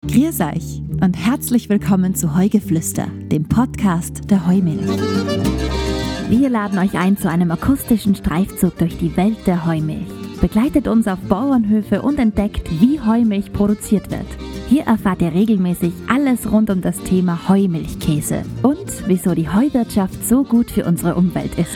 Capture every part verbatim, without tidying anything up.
Grüß euch und herzlich willkommen zu Heugeflüster, dem Podcast der Heumilch. Wir laden euch ein zu einem akustischen Streifzug durch die Welt der Heumilch. Begleitet uns auf Bauernhöfe und entdeckt, wie Heumilch produziert wird. Hier erfahrt ihr regelmäßig alles rund um das Thema Heumilchkäse und wieso die Heuwirtschaft so gut für unsere Umwelt ist.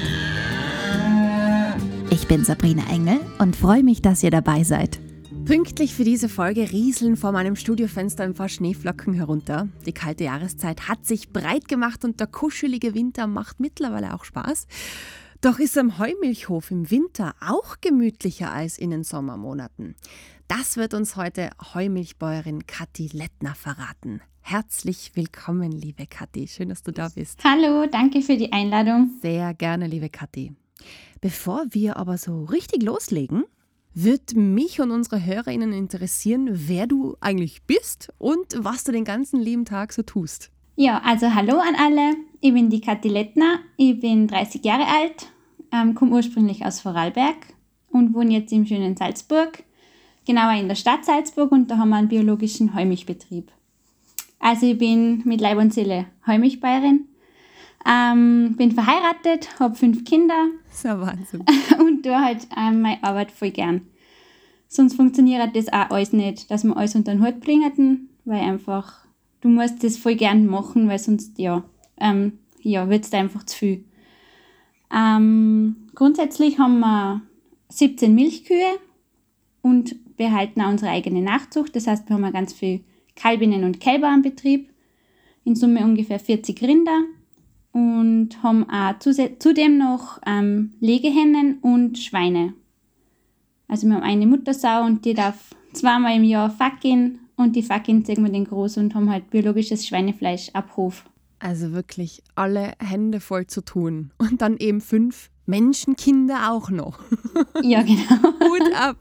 Ich bin Sabrina Engel und freue mich, dass ihr dabei seid. Pünktlich für diese Folge rieseln vor meinem Studiofenster ein paar Schneeflocken herunter. Die kalte Jahreszeit hat sich breit gemacht und der kuschelige Winter macht mittlerweile auch Spaß. Doch ist am Heumilchhof im Winter auch gemütlicher als in den Sommermonaten. Das wird uns heute Heumilchbäuerin Kathi Lettner verraten. Herzlich willkommen, liebe Kathi. Schön, dass du da bist. Hallo, danke für die Einladung. Sehr gerne, liebe Kathi. Bevor wir aber so richtig loslegen, wird mich und unsere HörerInnen interessieren, wer du eigentlich bist und was du den ganzen lieben Tag so tust. Ja, also hallo an alle. Ich bin die Kathi Lettner. Ich bin dreißig Jahre alt, ähm, komme ursprünglich aus Vorarlberg und wohne jetzt im schönen Salzburg, genauer in der Stadt Salzburg, und da haben wir einen biologischen Heumilchbetrieb. Also ich bin mit Leib und Seele Heumilchbäuerin. Ähm, bin verheiratet, habe fünf Kinder. Das ist ja Wahnsinn. Und tue halt ähm, meine Arbeit voll gern. Sonst funktioniert das auch alles nicht, dass wir alles unter den Hut bringen, weil einfach, du musst das voll gern machen, weil sonst, ja, ähm, ja wird es einfach zu viel. Ähm, grundsätzlich haben wir siebzehn Milchkühe und behalten auch unsere eigene Nachzucht. Das heißt, wir haben ganz viel Kalbinnen und Kälber am Betrieb. In Summe ungefähr vierzig Rinder. Und haben auch zudem noch ähm, Legehennen und Schweine. Also wir haben eine Muttersau und die darf zweimal im Jahr fackeln und die fackeln ziehen wir den groß und haben halt biologisches Schweinefleisch ab Hof. Also wirklich alle Hände voll zu tun. Und dann eben fünf Menschenkinder auch noch. Ja, genau. Hut ab.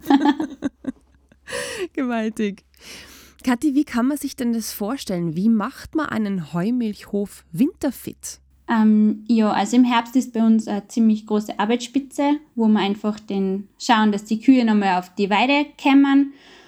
Gewaltig. Kathi, wie kann man sich denn das vorstellen? Wie macht man einen Heumilchhof winterfit? Ähm, ja, also im Herbst ist bei uns eine ziemlich große Arbeitsspitze, wo wir einfach den schauen, dass die Kühe nochmal auf die Weide kommen.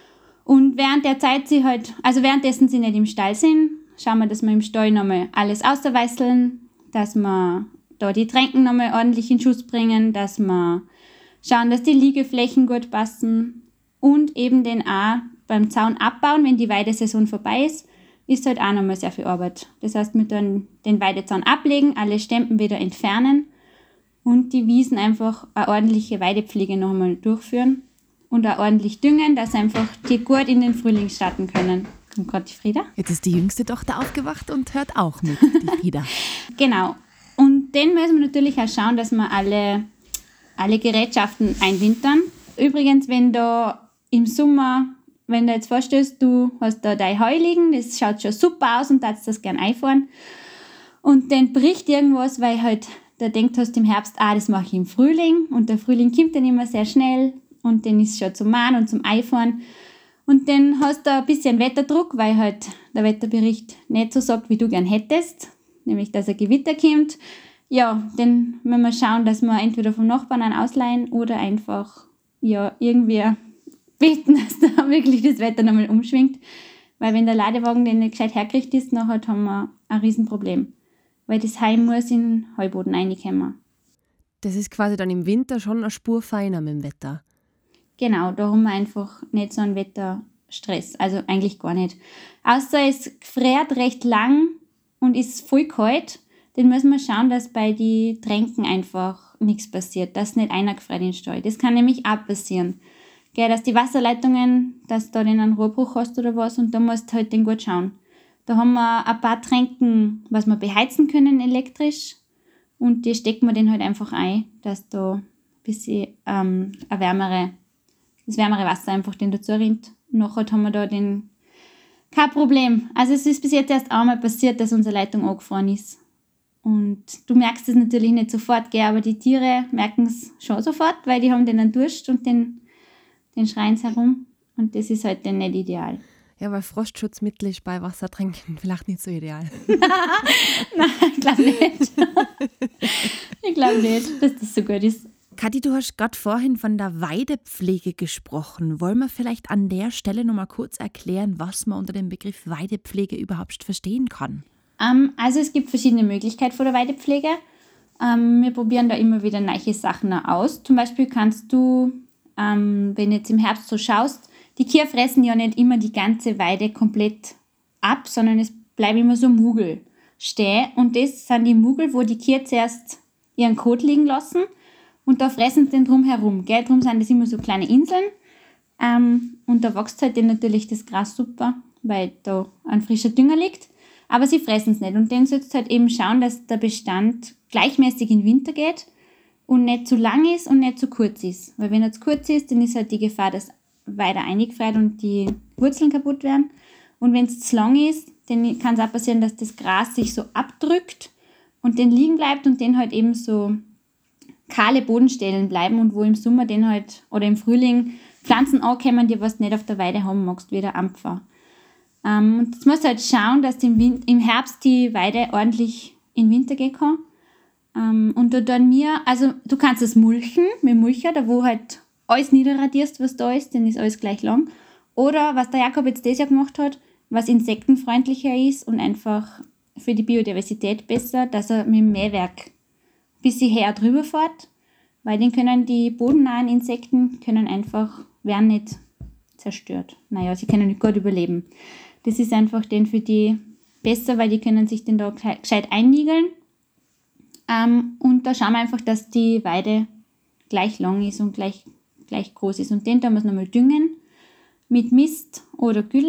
Und während der Zeit sie halt, also währenddessen sie nicht im Stall sind, schauen wir, dass wir im Stall nochmal alles außerweißeln, dass wir da die Tränken nochmal ordentlich in Schuss bringen, dass wir schauen, dass die Liegeflächen gut passen und eben den auch beim Zaun abbauen, wenn die Weidesaison vorbei ist, ist halt auch nochmal sehr viel Arbeit. Das heißt, wir dann den Weidezaun ablegen, alle Stempen wieder entfernen und die Wiesen einfach eine ordentliche Weidepflege nochmal durchführen und auch ordentlich düngen, dass einfach die gut in den Frühling starten können. Kommt gerade die Frieda? Jetzt ist die jüngste Tochter aufgewacht und hört auch mit, die Frieda. Genau. Und dann müssen wir natürlich auch schauen, dass wir alle, alle Gerätschaften einwintern. Übrigens, wenn da im Sommer, wenn du jetzt vorstellst, du hast da dein Heu liegen, das schaut schon super aus und darfst das gerne einfahren. Und dann bricht irgendwas, weil halt da denkt hast im Herbst, ah, das mache ich im Frühling. Und der Frühling kommt dann immer sehr schnell und dann ist es schon zum Mahnen und zum Einfahren. Und dann hast du ein bisschen Wetterdruck, weil halt der Wetterbericht nicht so sagt, wie du gern hättest, nämlich dass ein Gewitter kommt. Ja, dann müssen wir schauen, dass wir entweder vom Nachbarn einen ausleihen oder einfach ja irgendwie beten, dass da wirklich das Wetter nochmal umschwingt. Weil wenn der Ladewagen den nicht gescheit hergekriegt ist, nachher haben wir ein Riesenproblem. Weil das Heim muss in den Heuboden reinkommen. Das ist quasi dann im Winter schon eine Spur feiner mit dem Wetter. Genau, da haben wir einfach nicht so einen Wetterstress. Also eigentlich gar nicht. Außer es friert recht lang und ist voll kalt, dann müssen wir schauen, dass bei den Tränken einfach nichts passiert. Dass nicht einer gefriert in den Stall. Das kann nämlich auch passieren. Gell, dass die Wasserleitungen, dass du da einen Rohrbruch hast oder was, und da musst du halt den gut schauen. Da haben wir ein paar Tränken, was wir beheizen können elektrisch, und die stecken wir dann halt einfach ein, dass da ein bisschen ähm, eine wärmere, das wärmere Wasser einfach den dazu rinnt. Und nachher haben wir da den, kein Problem. Also es ist bis jetzt erst einmal passiert, dass unsere Leitung angefroren ist. Und du merkst es natürlich nicht sofort, gell, aber die Tiere merken es schon sofort, weil die haben den dann Durst und den den schreien sie herum, und das ist halt dann nicht ideal. Ja, weil Frostschutzmittel ist bei Wassertränken vielleicht nicht so ideal. Nein, ich glaube nicht. Ich glaube nicht, dass das so gut ist. Kathi, du hast gerade vorhin von der Weidepflege gesprochen. Wollen wir vielleicht an der Stelle noch mal kurz erklären, was man unter dem Begriff Weidepflege überhaupt verstehen kann? Ähm, also es gibt verschiedene Möglichkeiten von der Weidepflege. Ähm, wir probieren da immer wieder neue Sachen aus. Zum Beispiel kannst du, ähm, wenn du jetzt im Herbst so schaust, die Kühe fressen ja nicht immer die ganze Weide komplett ab, sondern es bleiben immer so Mugel stehen. Und das sind die Mugel, wo die Kühe zuerst ihren Kot liegen lassen und da fressen sie den drum herum. Gell? Drum sind das immer so kleine Inseln. Ähm, und da wächst halt dann natürlich das Gras super, weil da ein frischer Dünger liegt. Aber sie fressen es nicht. Und dann sollst du halt eben schauen, dass der Bestand gleichmäßig in den Winter geht und nicht zu lang ist und nicht zu kurz ist. Weil wenn er zu kurz ist, dann ist halt die Gefahr, dass weiter eingefriert und die Wurzeln kaputt werden. Und wenn es zu lang ist, dann kann es auch passieren, dass das Gras sich so abdrückt und dann liegen bleibt und dann halt eben so kahle Bodenstellen bleiben und wo im Sommer dann halt oder im Frühling Pflanzen ankommen, die was du nicht auf der Weide haben magst, wie der Ampfer. Ähm, und jetzt musst du halt schauen, dass im, Win- im Herbst die Weide ordentlich in den Winter gehen kann. Ähm, und da dann mir, also du kannst es mulchen mit Mulcher, da wo halt alles niederradierst, was da ist, dann ist alles gleich lang. Oder was der Jakob jetzt dieses Jahr gemacht hat, was insektenfreundlicher ist und einfach für die Biodiversität besser, dass er mit dem Mähwerk ein bisschen her drüber fährt, weil dann können die bodennahen Insekten können einfach, werden nicht zerstört. Naja, sie können nicht gut überleben. Das ist einfach dann für die besser, weil die können sich dann da gescheit einnigeln. Ähm, und da schauen wir einfach, dass die Weide gleich lang ist und gleich gleich groß ist. Und den da muss man mal düngen mit Mist oder Gülle.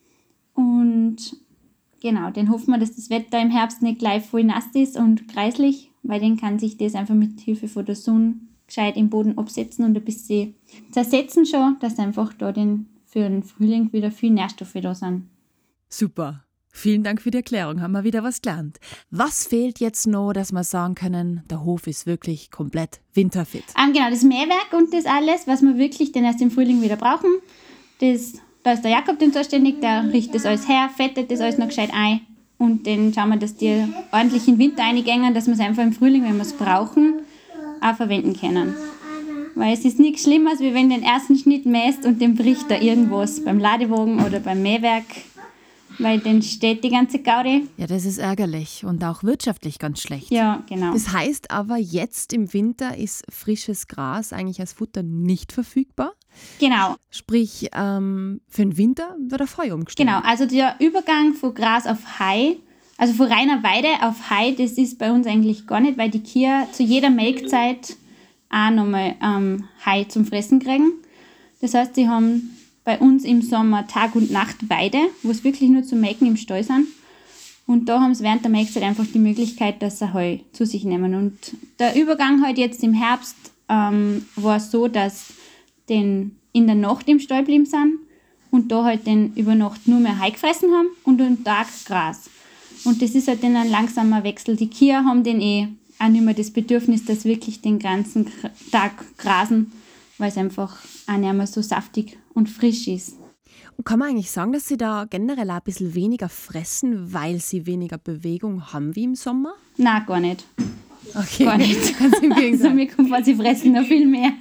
Und genau, dann hoffen wir, dass das Wetter im Herbst nicht gleich voll nass ist und kreislich, weil dann kann sich das einfach mit Hilfe von der Sonne gescheit im Boden absetzen und ein bisschen zersetzen schon, dass einfach da den, für den Frühling wieder viel Nährstoffe da sind. Super. Vielen Dank für die Erklärung, haben wir wieder was gelernt. Was fehlt jetzt noch, dass wir sagen können, der Hof ist wirklich komplett winterfit? Ähm, genau, das Mähwerk und das alles, was wir wirklich dann erst im Frühling wieder brauchen, das, da ist der Jakob dann zuständig, der richtet das alles her, fettet das alles noch gescheit ein und dann schauen wir, dass die ordentlich in den Winter reingehen, dass wir es einfach im Frühling, wenn wir es brauchen, auch verwenden können. Weil es ist nichts Schlimmeres, wie wenn du den ersten Schnitt mähst und dann bricht da irgendwas beim Ladewagen oder beim Mähwerk. Weil dann steht die ganze Gaudi. Ja, das ist ärgerlich und auch wirtschaftlich ganz schlecht. Ja, genau. Das heißt aber, jetzt im Winter ist frisches Gras eigentlich als Futter nicht verfügbar. Genau. Sprich, ähm, für den Winter wird auf Heu umgestellt. Genau, also der Übergang von Gras auf Heu, also von reiner Weide auf Heu, das ist bei uns eigentlich gar nicht, weil die Kühe zu jeder Melkzeit auch nochmal ähm, Heu zum Fressen kriegen. Das heißt, sie haben bei uns im Sommer Tag und Nacht Weide, wo es wirklich nur zum Melken im Stall sind. Und da haben sie während der Melkzeit einfach die Möglichkeit, dass sie Heu zu sich nehmen. Und der Übergang halt jetzt im Herbst ähm, war so, dass den in der Nacht im Stall geblieben sind und da halt den über Nacht nur mehr Heu gefressen haben und am Tag Gras. Und das ist halt dann ein langsamer Wechsel. Die Kühe haben dann eh auch nicht mehr das Bedürfnis, dass wirklich den ganzen Tag grasen, weil es einfach auch nicht mehr so saftig und frisch ist. Und kann man eigentlich sagen, dass sie da generell auch ein bisschen weniger fressen, weil sie weniger Bewegung haben wie im Sommer? Nein, gar nicht. Okay. Gar nicht. Ganz im Gegenteil. Also mir kommt vor, sie fressen noch viel mehr.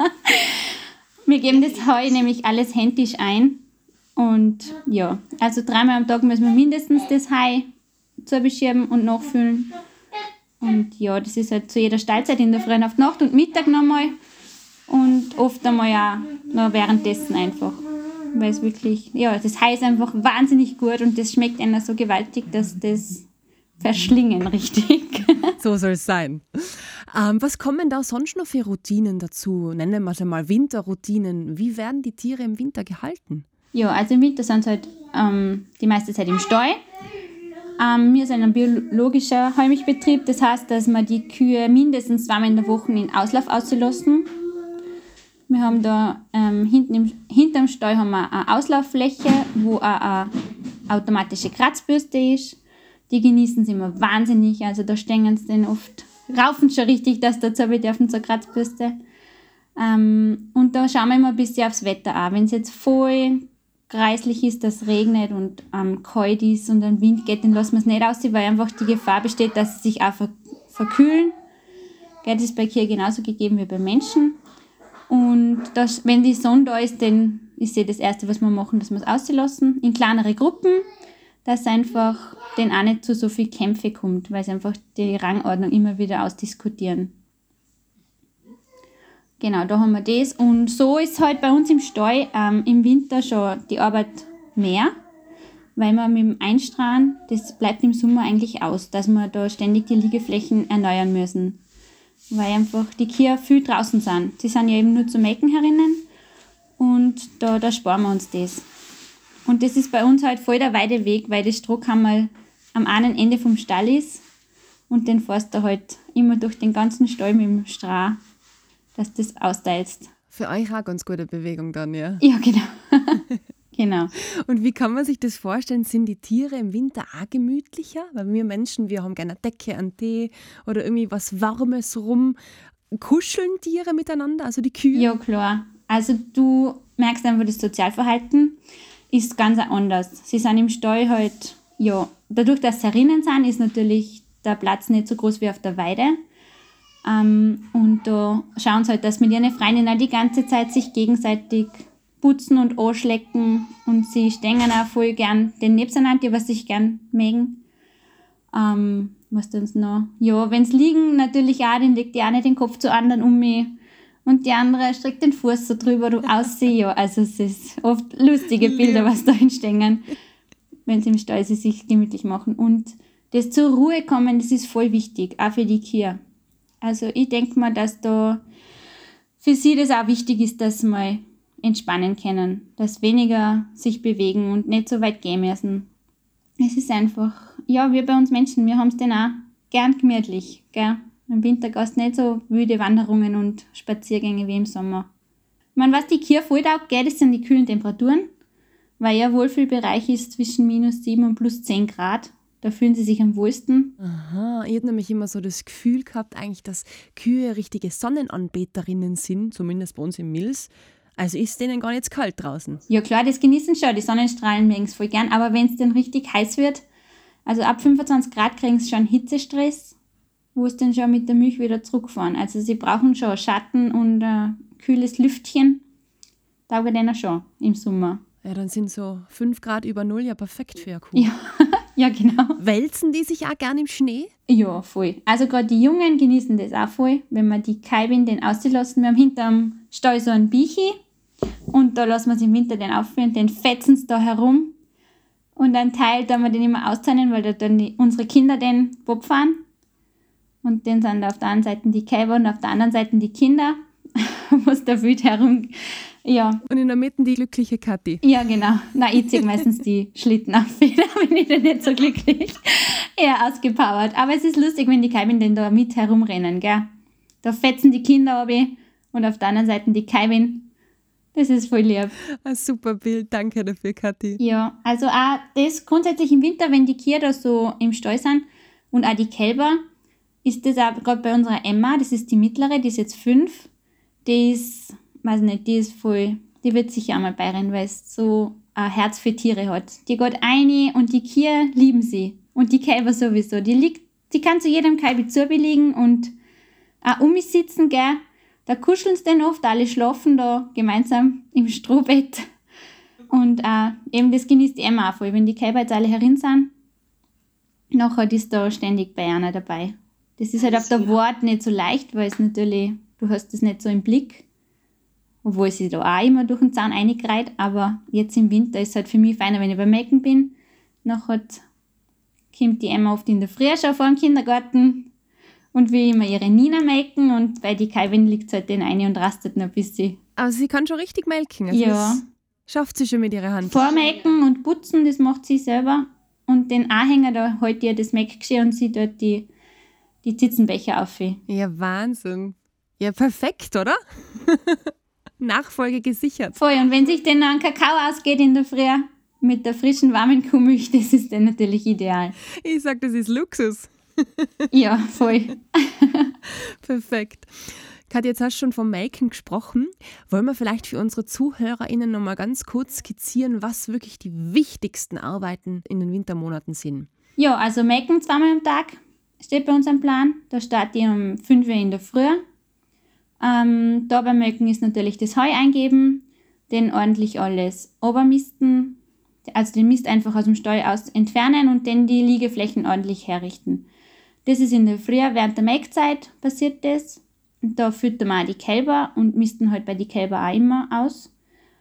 Wir geben das Heu nämlich alles händisch ein. Und ja, also dreimal am Tag müssen wir mindestens das Heu zubeschieben und nachfüllen. Und ja, das ist halt zu jeder Stallzeit in der Früh, auf die Nacht und Mittag nochmal. Und oft einmal auch noch währenddessen einfach. Weil es wirklich, ja, das Heu ist einfach wahnsinnig gut und das schmeckt einer so gewaltig, dass das verschlingen richtig. So soll es sein. Ähm, was kommen da sonst noch für Routinen dazu? Nennen wir es einmal Winterroutinen. Wie werden die Tiere im Winter gehalten? Ja, also im Winter sind sie halt ähm, die meiste Zeit im Stall. Ähm, wir sind ein biologischer Heumilchbetrieb, das heißt, dass wir die Kühe mindestens zweimal in der Woche in Auslauf auslassen. Wir haben da ähm, hinten im, hinterm Stall haben wir eine Auslauffläche, wo auch eine automatische Kratzbürste ist. Die genießen sie immer wahnsinnig, also da stehen sie dann oft, raufen schon richtig, dass dazu bedürfen zur Kratzbürste. Ähm, und da schauen wir immer ein bisschen aufs Wetter an. Wenn es jetzt voll kreislich ist, dass es regnet und ähm, kalt ist und ein Wind geht, dann lassen wir es nicht aus, weil einfach die Gefahr besteht, dass sie sich auch ver- verkühlen. Das ist bei Kühen genauso gegeben wie bei Menschen. Und das, wenn die Sonne da ist, dann ist ja das Erste, was wir machen, dass wir es auslassen, in kleinere Gruppen, dass einfach dann auch nicht zu so viel Kämpfe kommt, weil sie einfach die Rangordnung immer wieder ausdiskutieren. Genau, da haben wir das. Und so ist halt bei uns im Stall ähm, im Winter schon die Arbeit mehr, weil wir mit dem Einstrahlen, das bleibt im Sommer eigentlich aus, dass wir da ständig die Liegeflächen erneuern müssen, weil einfach die Kühe viel draußen sind. Sie sind ja eben nur zu melken herinnen und da, da sparen wir uns das. Und das ist bei uns halt voll der weite Weg, weil das Strohkammerl am einen Ende vom Stall ist und den fährst du halt immer durch den ganzen Stall mit dem Stroh, dass du das austeilst. Für euch auch ganz gute Bewegung dann, ja? Ja, genau. Genau. Und wie kann man sich das vorstellen? Sind die Tiere im Winter auch gemütlicher? Weil wir Menschen, wir haben gerne eine Decke, einen Tee oder irgendwie was Warmes rum. Kuscheln Tiere miteinander, also die Kühe? Ja, klar. Also du merkst einfach, das Sozialverhalten ist ganz anders. Sie sind im Stall halt, ja, dadurch, dass sie herinnen sind, ist natürlich der Platz nicht so groß wie auf der Weide. Ähm, und da schauen sie halt, dass mit ihren Freundinnen die ganze Zeit sich gegenseitig putzen und anschlecken und sie stehen auch voll gern den nebeneinander, die was sich gern mögen. Ähm, was denn noch? Ja, wenn sie liegen, natürlich auch, dann legt die eine den Kopf zu anderen um mich und die andere streckt den Fuß so drüber, du aussehen. Ja, also es ist oft lustige Bilder, was da entstehen, wenn sie im Stall sie sich gemütlich machen. Und das zur Ruhe kommen, das ist voll wichtig, auch für die Kühe. Also ich denke mal, dass da für sie das auch wichtig ist, dass sie mal entspannen können, dass weniger sich bewegen und nicht so weit gehen müssen. Es ist einfach, ja, wir bei uns Menschen, wir haben es dann auch gern gemütlich, gell? Im Winter gehst du nicht so wilde Wanderungen und Spaziergänge wie im Sommer. Ich meine, was die Kühe voll taugt, gell, das sind die kühlen Temperaturen, weil ja Wohlfühlbereich ist zwischen minus sieben und plus zehn Grad. Da fühlen sie sich am wohlsten. Aha, ich habe nämlich immer so das Gefühl gehabt, eigentlich, dass Kühe richtige Sonnenanbeterinnen sind, zumindest bei uns im Mills. Also ist denen gar nicht zu kalt draußen. Ja klar, das genießen schon, die Sonnenstrahlen mögen es voll gern, aber wenn es dann richtig heiß wird, also ab fünfundzwanzig Grad kriegen sie schon Hitzestress, wo es dann schon mit der Milch wieder zurückfahren. Also sie brauchen schon Schatten und ein kühles Lüftchen, taugt denen schon im Sommer. Ja, dann sind so fünf Grad über Null ja perfekt für eine Kuh. Ja, ja genau. Wälzen die sich auch gern im Schnee? Ja, voll. Also gerade die Jungen genießen das auch voll, wenn wir die Kalbin den auslassen. Wir haben hinterm Stall so einen Bichi und da lassen wir sie im Winter den aufführen, den fetzen sie da herum und einen Teil da wir den immer auszahnen, weil da dann die, unsere Kinder den Bob fahren und den sind da auf der einen Seite die Kälber und auf der anderen Seite die Kinder, was da wild herum, ja. Und in der Mitte die glückliche Kathi. Ja, genau. Nein, ich ziehe meistens die Schlitten auf, da bin ich dann nicht so glücklich. Eher ausgepowert. Aber es ist lustig, wenn die Kalbin denn da mit herumrennen, gell. Da fetzen die Kinder ab und auf der anderen Seite die Kalbin. Das ist voll lieb. Ein super Bild, danke dafür, Kathi. Ja, also auch das grundsätzlich im Winter, wenn die Kühe da so im Stall sind und auch die Kälber, ist das auch gerade bei unserer Emma, das ist die mittlere, die ist jetzt fünf, die ist, weiß nicht, die ist voll, die wird sicher auch mal beirennen, weil es so ein Herz für Tiere hat. Die geht rein und die Kühe lieben sie und die Kälber sowieso. Die liegt, die kann zu jedem Kalbi liegen und auch um mich sitzen, gell. Da kuscheln sie dann oft, alle schlafen da gemeinsam im Strohbett. Und äh, eben das genießt die Emma auch voll, wenn die Kälber jetzt alle herin sind. Nachher ist da ständig bei einer dabei. Das ist halt auf der Wart nicht so leicht, weil es natürlich, du hast das nicht so im Blick. Obwohl sie da auch immer durch den Zaun reingreift. Aber jetzt im Winter ist es halt für mich feiner, wenn ich beim Melken bin. Nachher kommt die Emma oft in der Früh schon vor dem Kindergarten und will immer ihre Nina melken und bei die Kalbin liegt halt den eine und rastet noch ein bisschen. Also sie kann schon richtig melken. Also ja. Das schafft sie schon mit ihrer Hand. Vormelken und putzen, das macht sie selber. Und den Anhänger, da hält ihr das Melkgeschirr und sie dort die, die Zitzenbecher auf. Ja, Wahnsinn. Ja, perfekt, oder? Nachfolge gesichert. Voll, und wenn sich dann noch ein Kakao ausgeht in der Früh mit der frischen, warmen Kuhmilch, das ist dann natürlich ideal. Ich sag, das ist Luxus. Ja, voll. Perfekt. Kathi, jetzt hast du schon vom Melken gesprochen. Wollen wir vielleicht für unsere ZuhörerInnen noch mal ganz kurz skizzieren, was wirklich die wichtigsten Arbeiten in den Wintermonaten sind? Ja, also Melken zweimal am Tag steht bei uns am Plan. Da starte ich um fünf Uhr in der Früh. Ähm, da beim Melken ist natürlich das Heu eingeben, den ordentlich alles obermisten, also den Mist einfach aus dem Stall aus entfernen und dann die Liegeflächen ordentlich herrichten. Das ist in der Früh, während der Melkzeit passiert das. Und da füttern wir auch die Kälber und misten halt bei den Kälber auch immer aus.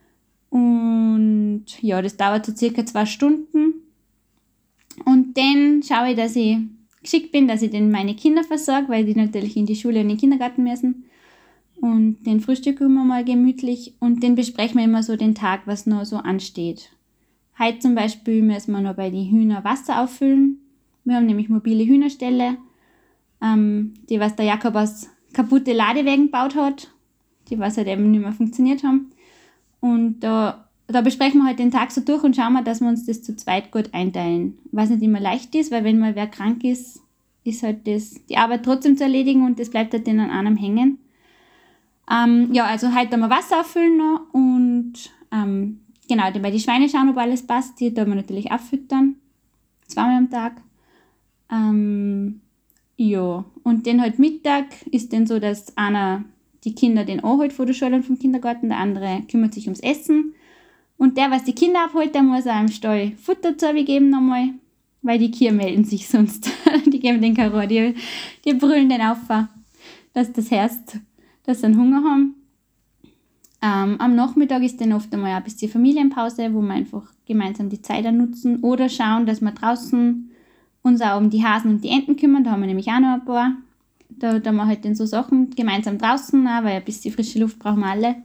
Und ja, das dauert so circa zwei Stunden. Und dann schaue ich, dass ich geschickt bin, dass ich dann meine Kinder versorge, weil die natürlich in die Schule und in den Kindergarten müssen. Und den frühstücken wir mal gemütlich und dann besprechen wir immer so den Tag, was noch so ansteht. Heute zum Beispiel müssen wir noch bei den Hühnern Wasser auffüllen. Wir haben nämlich mobile Hühnerställe, ähm, die was der Jakob aus kaputte Ladewägen gebaut hat, die was halt eben nicht mehr funktioniert haben. Und da, da besprechen wir halt den Tag so durch und schauen wir, dass wir uns das zu zweit gut einteilen. Was nicht immer leicht ist, weil wenn mal wer krank ist, ist halt das, die Arbeit trotzdem zu erledigen und das bleibt halt dann an einem hängen. Ähm, ja, also heute haben wir Wasser auffüllen noch und ähm, genau, bei den Schweine schauen, ob alles passt. Die tun wir natürlich auch füttern, zweimal am Tag. Ähm, ja, und dann halt Mittag ist dann so, dass einer die Kinder den anholt von der Schule und vom Kindergarten, der andere kümmert sich ums Essen. Und der, was die Kinder abholt, der muss auch im Stall Futter zu geben nochmal, weil die Kühe melden sich sonst. Die geben den Karo, die, die brüllen den auf, dass das heißt, dass sie einen Hunger haben. Ähm, am Nachmittag ist dann oft einmal ein bisschen Familienpause, wo wir einfach gemeinsam die Zeit nutzen oder schauen, dass wir draußen uns auch um die Hasen und die Enten kümmern. Da haben wir nämlich auch noch ein paar. Da tun wir halt dann so Sachen gemeinsam draußen, auch, weil ein bisschen frische Luft brauchen wir alle.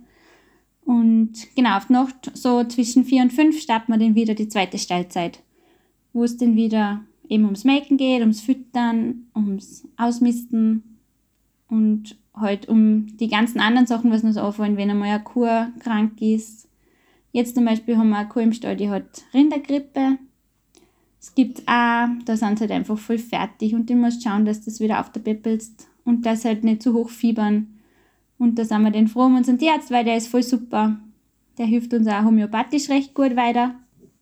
Und genau, auf die Nacht, so zwischen vier und fünf, starten wir dann wieder die zweite Stallzeit, wo es dann wieder eben ums Melken geht, ums Füttern, ums Ausmisten und halt um die ganzen anderen Sachen, was uns auffallen, wenn einmal eine Kuh krank ist. Jetzt zum Beispiel haben wir eine Kuh im Stall, die hat Rindergrippe. Es gibt auch, da sind sie halt einfach voll fertig und du musst schauen, dass das wieder aufpeppelst und dass halt nicht zu hoch fiebern. Und da sind wir dann froh um unseren Tierarzt, weil der ist voll super. Der hilft uns auch homöopathisch recht gut weiter.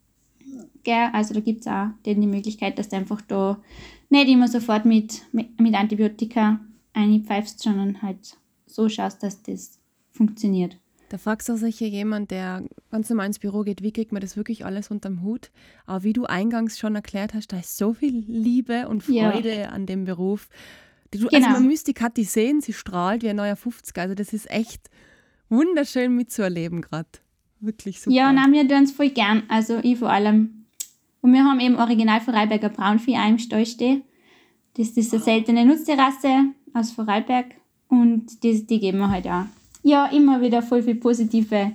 Gell? Also da gibt es auch die Möglichkeit, dass du einfach da nicht immer sofort mit, mit, mit Antibiotika einpfeifst, sondern halt so schaust, dass das funktioniert. Da fragst du sicher jemand, der ganz normal ins Büro geht, wie kriegt man das wirklich alles unterm Hut? Aber wie du eingangs schon erklärt hast, da ist so viel Liebe und Freude ja. an dem Beruf. Du, genau. Also man müsste die Kathi sehen, sie strahlt wie ein neuer fünfziger. Also das ist echt wunderschön mitzuerleben gerade. Wirklich super. Ja, nein, wir tun es voll gern. Also ich vor allem. Und wir haben eben original Vorarlberger Braunvieh auch im Stall stehen. Das ist eine seltene Nutztierrasse aus Vorarlberg. Und die, die geben wir halt auch. Ja, immer wieder voll viel positive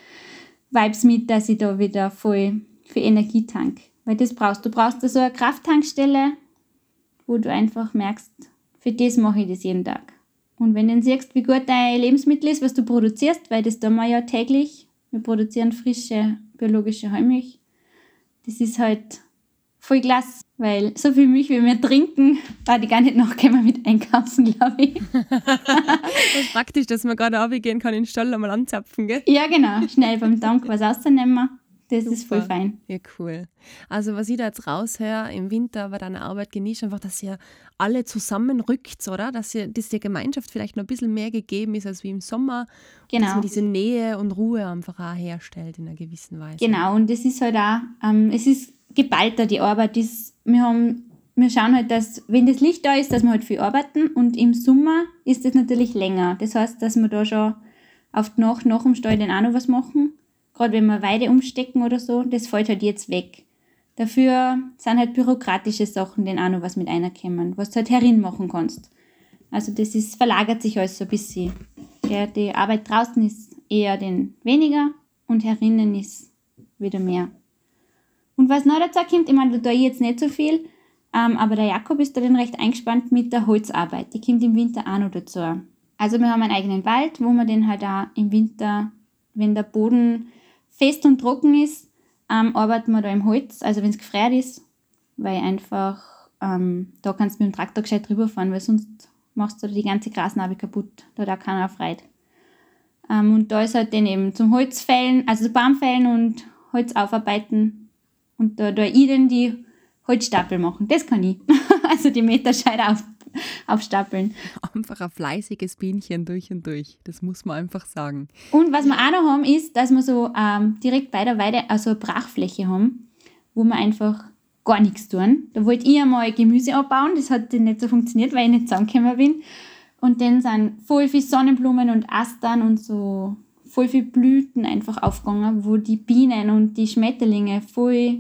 Vibes mit, dass ich da wieder voll viel Energie tank. Weil das brauchst du. Du brauchst da so eine Krafttankstelle, wo du einfach merkst, für das mache ich das jeden Tag. Und wenn du dann siehst, wie gut dein Lebensmittel ist, was du produzierst, weil das tun wir ja täglich. Wir produzieren frische, biologische Heumilch. Das ist halt voll klasse, weil so viel Milch, wie wir trinken, war die gar nicht nachkommen mit einkaufen, glaube ich. Das ist praktisch, dass man gerade runtergehen kann in den Stall einmal anzapfen, gell? Ja, genau. Schnell beim Tank was rausnehmen. Das Super. Ist voll fein. Ja, cool. Also was ich da jetzt raushöre, im Winter bei deiner Arbeit genießt, einfach, dass ihr alle zusammenrückt, oder? Dass, ihr, dass der Gemeinschaft vielleicht noch ein bisschen mehr gegeben ist als wie im Sommer. Genau. Dass man diese Nähe und Ruhe einfach auch herstellt in einer gewissen Weise. Genau, und das ist halt auch, ähm, es ist geballter, die Arbeit ist, wir haben, wir schauen halt, dass, wenn das Licht da ist, dass wir halt viel arbeiten und im Sommer ist das natürlich länger. Das heißt, dass wir da schon auf die Nacht nach dem Stall dann auch noch was machen. Gerade wenn wir Weide umstecken oder so, das fällt halt jetzt weg. Dafür sind halt bürokratische Sachen, die auch noch was mit reinkommen, was du halt herin machen kannst. Also das ist, verlagert sich alles so ein bisschen. Ja, die Arbeit draußen ist eher den weniger und herinnen ist wieder mehr. Und was noch dazu kommt, ich meine, da tue ich jetzt nicht so viel, ähm, aber der Jakob ist da dann recht eingespannt mit der Holzarbeit. Die kommt im Winter auch noch dazu. Also wir haben einen eigenen Wald, wo wir den halt auch im Winter, wenn der Boden fest und trocken ist, ähm, arbeiten wir da im Holz, also wenn es gefriert ist, weil einfach, ähm, da kannst du mit dem Traktor gescheit drüber fahren, weil sonst machst du da die ganze Grasnarbe kaputt, da hat auch keiner Freude. Ähm, und da ist halt dann eben zum Holzfällen, also Baumfällen und Holz aufarbeiten und da, da ich dann die Holzstapel machen, das kann ich, also die Meter gescheit auf, aufstapeln. Einfach ein fleißiges Bienchen durch und durch. Das muss man einfach sagen. Und was wir auch noch haben, ist, dass wir so ähm, direkt bei der Weide also eine Brachfläche haben, wo wir einfach gar nichts tun. Da wollte ich einmal Gemüse abbauen, das hat nicht so funktioniert, weil ich nicht zusammengekommen bin. Und dann sind voll viele Sonnenblumen und Astern und so voll viele Blüten einfach aufgegangen, wo die Bienen und die Schmetterlinge voll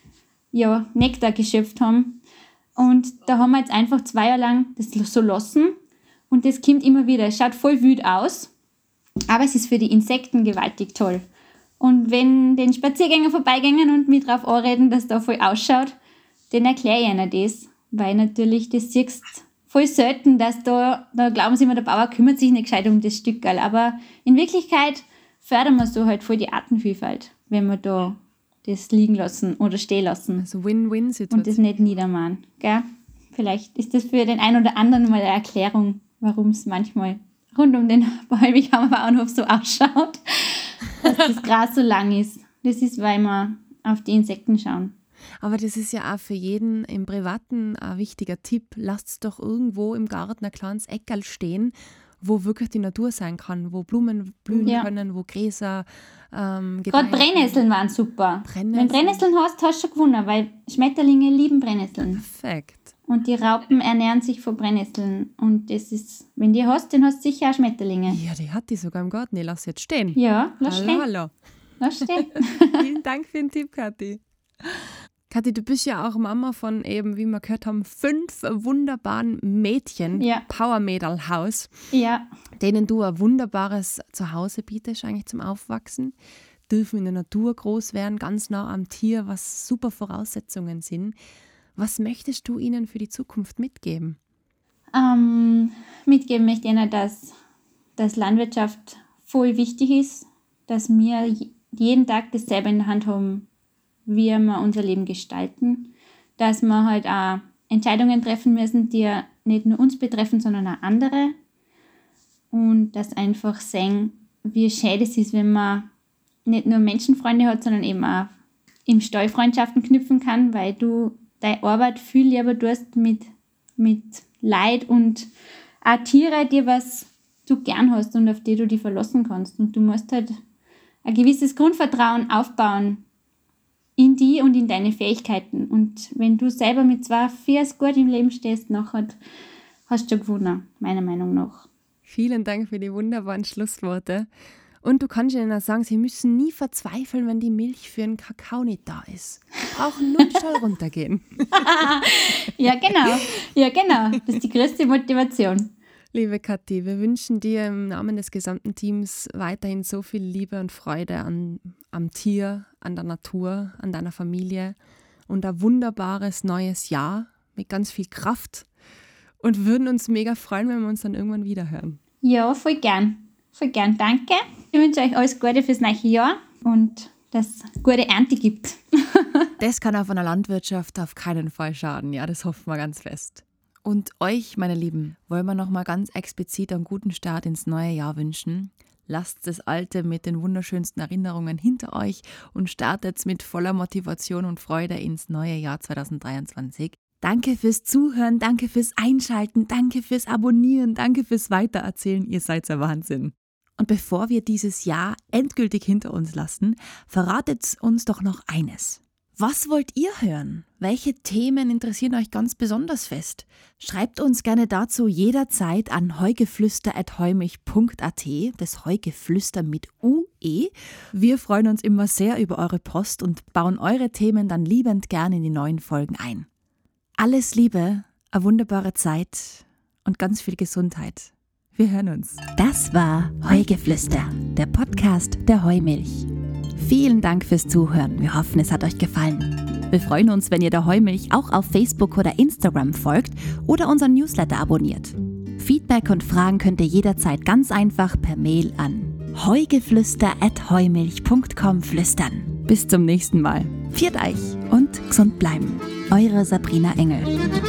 ja, Nektar geschöpft haben. Und da haben wir jetzt einfach zwei Jahre lang das so lassen. Und das kommt immer wieder. Es schaut voll wild aus, aber es ist für die Insekten gewaltig toll. Und wenn den Spaziergänger vorbeigehen und mich drauf anreden, dass da voll ausschaut, dann erkläre ich ihnen das. Weil natürlich, das siehst voll selten, dass da, da glauben sie immer, der Bauer kümmert sich nicht gescheit um das Stückerl. Aber in Wirklichkeit fördern wir so halt voll die Artenvielfalt, wenn wir da das liegen lassen oder stehen lassen. Also Win-Win-Situation. Und das nicht niedermachen. Gell? Vielleicht ist das für den einen oder anderen mal eine Erklärung, warum es manchmal rund um den Bäumlichheimer Bauernhof so ausschaut, dass das Gras so lang ist. Das ist, weil wir auf die Insekten schauen. Aber das ist ja auch für jeden im Privaten ein wichtiger Tipp. Lasst doch irgendwo im Garten ein kleines Eckerl stehen, wo wirklich die Natur sein kann, wo Blumen blühen ja. können, wo Gräser ähm, gedeihen. Gerade Brennnesseln waren super. Brennnesseln. Wenn Brennnesseln hast, hast du schon gewonnen, weil Schmetterlinge lieben Brennnesseln. Perfekt. Und die Raupen ernähren sich von Brennnesseln. Und das ist, wenn die hast, dann hast du sicher auch Schmetterlinge. Ja, die hat die sogar im Garten. Ich lass jetzt stehen. Ja, lass hallo, stehen. Hallo. Lass stehen. Vielen Dank für den Tipp, Kathi. Kathi, du bist ja auch Mama von eben, wie wir gehört haben, fünf wunderbaren Mädchen, ja. Power-Mädel-Haus, ja. denen du ein wunderbares Zuhause bietest eigentlich zum Aufwachsen, dürfen in der Natur groß werden, ganz nah am Tier, was super Voraussetzungen sind. Was möchtest du ihnen für die Zukunft mitgeben? Ähm, mitgeben möchte ich ihnen, dass, dass Landwirtschaft voll wichtig ist, dass wir jeden Tag das selber in der Hand haben, wie wir unser Leben gestalten, dass wir halt auch Entscheidungen treffen müssen, die ja nicht nur uns betreffen, sondern auch andere. Und dass einfach sehen, wie schön es ist, wenn man nicht nur Menschenfreunde hat, sondern eben auch im Stall Freundschaften knüpfen kann, weil du deine Arbeit viel lieber tust mit, mit Leid und auch Tiere, die was du gern hast und auf die du dich verlassen kannst. Und du musst halt ein gewisses Grundvertrauen aufbauen in die und in deine Fähigkeiten. Und wenn du selber mit zwei Viers gut im Leben stehst, nachher hast du schon gewonnen, meiner Meinung nach. Vielen Dank für die wunderbaren Schlussworte. Und du kannst ihnen auch sagen, sie müssen nie verzweifeln, wenn die Milch für einen Kakao nicht da ist. Sie brauchen nur einen Stall runtergehen. Ja, genau. Ja, genau. Das ist die größte Motivation. Liebe Kathi, wir wünschen dir im Namen des gesamten Teams weiterhin so viel Liebe und Freude an, am Tier, an der Natur, an deiner Familie und ein wunderbares neues Jahr mit ganz viel Kraft und würden uns mega freuen, wenn wir uns dann irgendwann wieder hören. Ja, voll gern. Voll gern, danke. Ich wünsche euch alles Gute fürs neue Jahr und dass es gute Ernte gibt. Das kann auf einer Landwirtschaft auf keinen Fall schaden, ja, das hoffen wir ganz fest. Und euch, meine Lieben, wollen wir nochmal ganz explizit einen guten Start ins neue Jahr wünschen. Lasst das Alte mit den wunderschönsten Erinnerungen hinter euch und startet mit voller Motivation und Freude ins neue Jahr zwanzig dreiundzwanzig. Danke fürs Zuhören, danke fürs Einschalten, danke fürs Abonnieren, danke fürs Weitererzählen, ihr seid der Wahnsinn. Und bevor wir dieses Jahr endgültig hinter uns lassen, verratet uns doch noch eines. Was wollt ihr hören? Welche Themen interessieren euch ganz besonders fest? Schreibt uns gerne dazu jederzeit an heugeflüster at heumilch punkt at, das Heugeflüster mit U E. Wir freuen uns immer sehr über eure Post und bauen eure Themen dann liebend gerne in die neuen Folgen ein. Alles Liebe, eine wunderbare Zeit und ganz viel Gesundheit. Wir hören uns. Das war Heugeflüster, der Podcast der Heumilch. Vielen Dank fürs Zuhören. Wir hoffen, es hat euch gefallen. Wir freuen uns, wenn ihr der Heumilch auch auf Facebook oder Instagram folgt oder unseren Newsletter abonniert. Feedback und Fragen könnt ihr jederzeit ganz einfach per Mail an heugeflüster at heumilch punkt com flüstern. Bis zum nächsten Mal. Viert euch und gesund bleiben. Eure Sabrina Engel.